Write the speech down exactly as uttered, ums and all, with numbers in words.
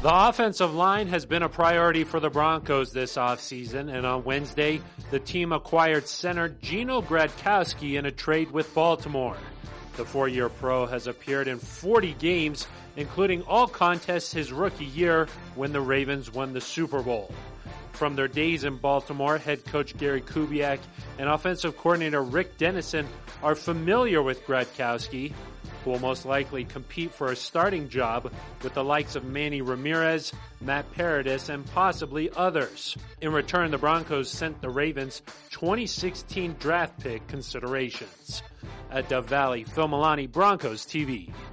The offensive line has been a priority for the Broncos this offseason, and on Wednesday, the team acquired center Gino Gradkowski in a trade with Baltimore. The four-year pro has appeared in forty games, including all contests his rookie year when the Ravens won the Super Bowl. From their days in Baltimore, head coach Gary Kubiak and offensive coordinator Rick Dennison are familiar with Gradkowski, who will most likely compete for a starting job with the likes of Manny Ramirez, Matt Paradis, and possibly others. In return, the Broncos sent the Ravens twenty sixteen draft pick considerations. At Dove Valley, Phil Milani, Broncos T V.